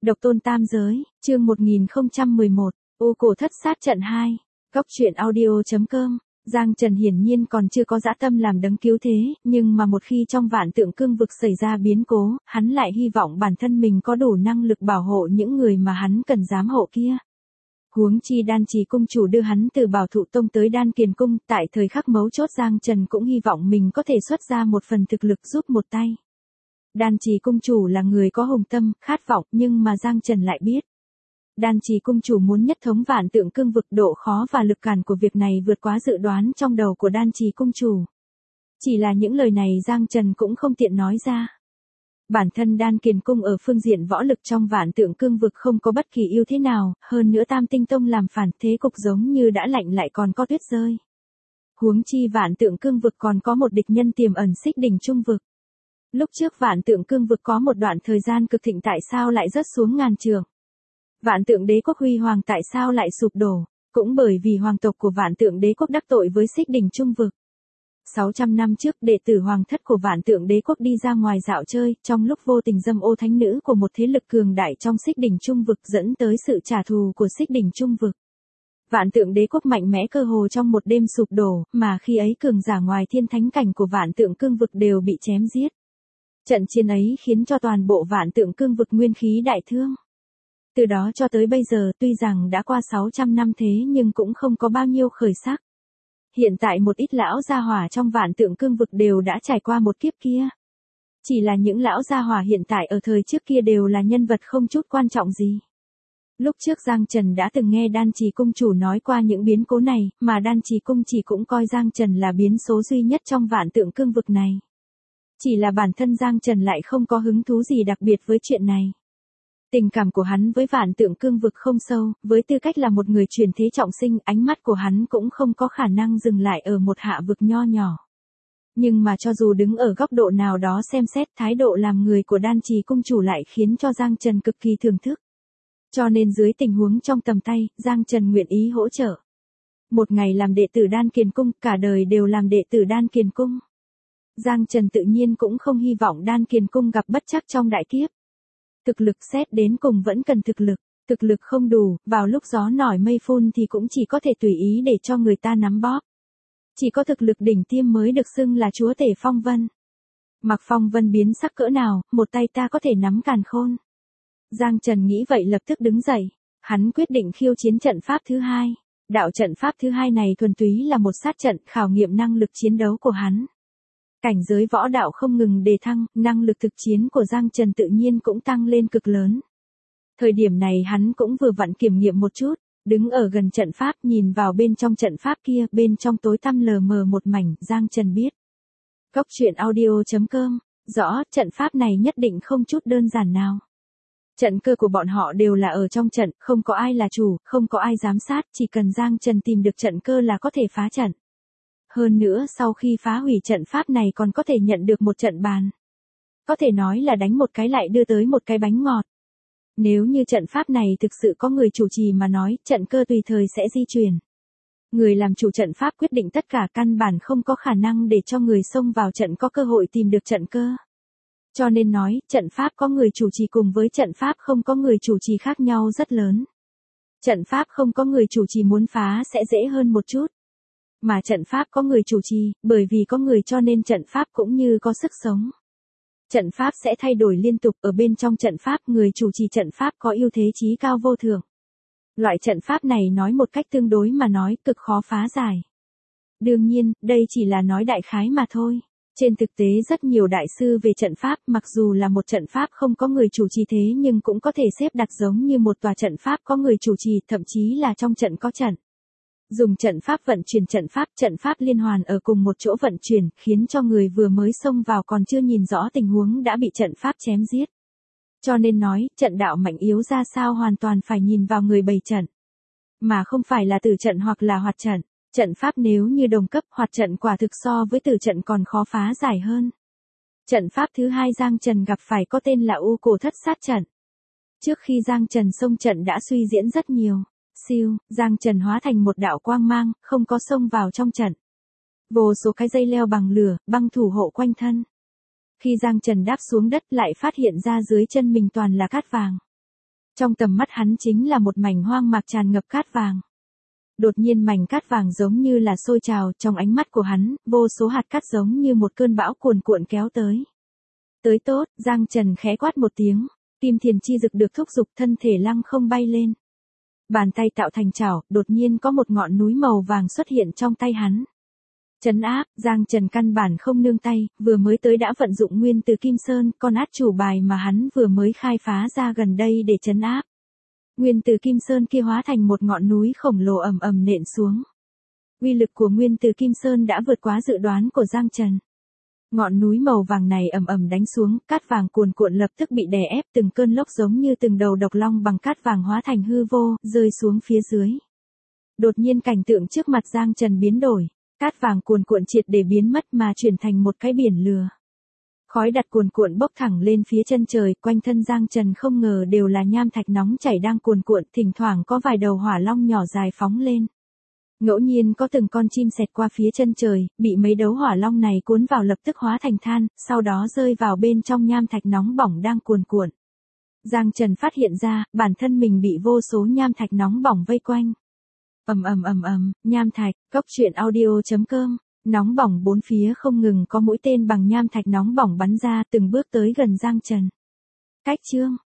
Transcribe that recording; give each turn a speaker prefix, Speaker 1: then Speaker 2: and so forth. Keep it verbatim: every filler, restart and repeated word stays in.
Speaker 1: Độc tôn tam giới, chương một nghìn không trăm mười một, U Cổ Thất Sát Trận hai. Góc truyện audio.com. Giang Trần hiển nhiên còn chưa có dã tâm làm đấng cứu thế, nhưng mà một khi trong vạn tượng cương vực xảy ra biến cố, hắn lại hy vọng bản thân mình có đủ năng lực bảo hộ những người mà hắn cần giám hộ kia. Huống chi Đan Trì cung chủ đưa hắn từ Bảo Thụ Tông tới Đan Kiền cung, tại thời khắc mấu chốt Giang Trần cũng hy vọng mình có thể xuất ra một phần thực lực giúp một tay. Đan Trì cung chủ là người có hùng tâm, khát vọng, nhưng mà Giang Trần lại biết. Đan Trì cung chủ muốn nhất thống vạn tượng cương vực, độ khó và lực cản của việc này vượt quá dự đoán trong đầu của Đan Trì cung chủ. Chỉ là những lời này Giang Trần cũng không tiện nói ra. Bản thân Đan Kiền cung ở phương diện võ lực trong vạn tượng cương vực không có bất kỳ ưu thế nào, hơn nữa Tam Tinh Tông làm phản, thế cục giống như đã lạnh lại còn có tuyết rơi. Huống chi vạn tượng cương vực còn có một địch nhân tiềm ẩn Xích Đỉnh Trung vực. Lúc trước vạn tượng cương vực có một đoạn thời gian cực thịnh, tại sao lại rớt xuống ngàn trượng? Vạn tượng đế quốc huy hoàng tại sao lại sụp đổ? Cũng bởi vì hoàng tộc của vạn tượng đế quốc đắc tội với Xích Đỉnh Trung vực. sáu trăm năm trước, đệ tử hoàng thất của vạn tượng đế quốc đi ra ngoài dạo chơi, trong lúc vô tình dâm ô thánh nữ của một thế lực cường đại trong Xích Đỉnh Trung vực, dẫn tới sự trả thù của Xích Đỉnh Trung vực. Vạn tượng đế quốc mạnh mẽ cơ hồ trong một đêm sụp đổ, mà khi ấy cường giả ngoài thiên thánh cảnh của vạn tượng cương vực đều bị chém giết. Trận chiến ấy khiến cho toàn bộ vạn tượng cương vực nguyên khí đại thương. Từ đó cho tới bây giờ, tuy rằng đã qua sáu trăm năm thế nhưng cũng không có bao nhiêu khởi sắc. Hiện tại một ít lão gia hỏa trong vạn tượng cương vực đều đã trải qua một kiếp kia. Chỉ là những lão gia hỏa hiện tại ở thời trước kia đều là nhân vật không chút quan trọng gì. Lúc trước Giang Trần đã từng nghe Đan Trì cung chủ nói qua những biến cố này, mà Đan Trì cung chỉ cũng coi Giang Trần là biến số duy nhất trong vạn tượng cương vực này. Chỉ là bản thân Giang Trần lại không có hứng thú gì đặc biệt với chuyện này. Tình cảm của hắn với vạn tượng cương vực không sâu, với tư cách là một người truyền thế trọng sinh, ánh mắt của hắn cũng không có khả năng dừng lại ở một hạ vực nho nhỏ. Nhưng mà cho dù đứng ở góc độ nào đó xem xét, thái độ làm người của Đan Trì cung chủ lại khiến cho Giang Trần cực kỳ thưởng thức. Cho nên dưới tình huống trong tầm tay, Giang Trần nguyện ý hỗ trợ. Một ngày làm đệ tử Đan Kiền cung, cả đời đều làm đệ tử Đan Kiền cung. Giang Trần tự nhiên cũng không hy vọng Đan Kiền cung gặp bất trắc trong đại kiếp. Thực lực xét đến cùng vẫn cần thực lực, thực lực không đủ, vào lúc gió nổi mây phun thì cũng chỉ có thể tùy ý để cho người ta nắm bóp. Chỉ có thực lực đỉnh tiêm mới được xưng là chúa tể phong vân. Mặc phong vân biến sắc cỡ nào, một tay ta có thể nắm càn khôn. Giang Trần nghĩ vậy lập tức đứng dậy, hắn quyết định khiêu chiến trận pháp thứ hai. Đạo trận pháp thứ hai này thuần túy là một sát trận, khảo nghiệm năng lực chiến đấu của hắn. Cảnh giới võ đạo không ngừng đề thăng, năng lực thực chiến của Giang Trần tự nhiên cũng tăng lên cực lớn. Thời điểm này hắn cũng vừa vặn kiểm nghiệm một chút, đứng ở gần trận pháp nhìn vào bên trong trận pháp kia, bên trong tối tăm lờ mờ một mảnh, Giang Trần biết. Góc truyện audio.com, rõ, trận pháp này nhất định không chút đơn giản nào. Trận cơ của bọn họ đều là ở trong trận, không có ai là chủ, không có ai giám sát, chỉ cần Giang Trần tìm được trận cơ là có thể phá trận. Hơn nữa sau khi phá hủy trận pháp này còn có thể nhận được một trận bàn. Có thể nói là đánh một cái lại đưa tới một cái bánh ngọt. Nếu như trận pháp này thực sự có người chủ trì mà nói, trận cơ tùy thời sẽ di chuyển. Người làm chủ trận pháp quyết định tất cả, căn bản không có khả năng để cho người xông vào trận có cơ hội tìm được trận cơ. Cho nên nói, trận pháp có người chủ trì cùng với trận pháp không có người chủ trì khác nhau rất lớn. Trận pháp không có người chủ trì muốn phá sẽ dễ hơn một chút. Mà trận pháp có người chủ trì, bởi vì có người cho nên trận pháp cũng như có sức sống. Trận pháp sẽ thay đổi liên tục, ở bên trong trận pháp người chủ trì trận pháp có ưu thế chí cao vô thượng. Loại trận pháp này nói một cách tương đối mà nói cực khó phá giải. Đương nhiên, đây chỉ là nói đại khái mà thôi. Trên thực tế rất nhiều đại sư về trận pháp, mặc dù là một trận pháp không có người chủ trì thế nhưng cũng có thể xếp đặt giống như một tòa trận pháp có người chủ trì, thậm chí là trong trận có trận. Dùng trận pháp vận chuyển trận pháp, trận pháp liên hoàn ở cùng một chỗ vận chuyển, khiến cho người vừa mới xông vào còn chưa nhìn rõ tình huống đã bị trận pháp chém giết. Cho nên nói, trận đạo mạnh yếu ra sao hoàn toàn phải nhìn vào người bày trận. Mà không phải là tử trận hoặc là hoạt trận. Trận pháp nếu như đồng cấp, hoạt trận quả thực so với tử trận còn khó phá giải hơn. Trận pháp thứ hai Giang Trần gặp phải có tên là U Cổ Thất Sát Trận. Trước khi Giang Trần xông trận đã suy diễn rất nhiều. Siêu, Giang Trần hóa thành một đạo quang mang, không có xông vào trong trận. Vô số cái dây leo bằng lửa, băng thủ hộ quanh thân. Khi Giang Trần đáp xuống đất lại phát hiện ra dưới chân mình toàn là cát vàng. Trong tầm mắt hắn chính là một mảnh hoang mạc tràn ngập cát vàng. Đột nhiên mảnh cát vàng giống như là sôi trào, trong ánh mắt của hắn, vô số hạt cát giống như một cơn bão cuồn cuộn kéo tới. Tới tốt, Giang Trần khẽ quát một tiếng, kim thiền chi dực được thúc giục, thân thể lăng không bay lên. Bàn tay tạo thành chảo, đột nhiên có một ngọn núi màu vàng xuất hiện trong tay hắn. Trấn áp, Giang Trần căn bản không nương tay, vừa mới tới đã vận dụng nguyên từ Kim Sơn, con át chủ bài mà hắn vừa mới khai phá ra gần đây để trấn áp. Nguyên từ Kim Sơn kia hóa thành một ngọn núi khổng lồ ầm ầm nện xuống. Uy lực của nguyên từ Kim Sơn đã vượt quá dự đoán của Giang Trần. Ngọn núi màu vàng này ầm ầm đánh xuống, cát vàng cuồn cuộn lập tức bị đè ép, từng cơn lốc giống như từng đầu độc long bằng cát vàng hóa thành hư vô, rơi xuống phía dưới. Đột nhiên cảnh tượng trước mặt Giang Trần biến đổi, cát vàng cuồn cuộn triệt để biến mất mà chuyển thành một cái biển lửa. Khói đặc cuồn cuộn bốc thẳng lên phía chân trời, quanh thân Giang Trần không ngờ đều là nham thạch nóng chảy đang cuồn cuộn, thỉnh thoảng có vài đầu hỏa long nhỏ dài phóng lên. Ngẫu nhiên có từng con chim xẹt qua phía chân trời, bị mấy đấu hỏa long này cuốn vào lập tức hóa thành than, sau đó rơi vào bên trong nham thạch nóng bỏng đang cuồn cuộn. Giang Trần phát hiện ra, bản thân mình bị vô số nham thạch nóng bỏng vây quanh. Ầm ầm ầm ầm, nham thạch, cốc truyện audio chấm com, nóng bỏng bốn phía không ngừng có mũi tên bằng nham thạch nóng bỏng bắn ra từng bước tới gần Giang Trần. Cách chương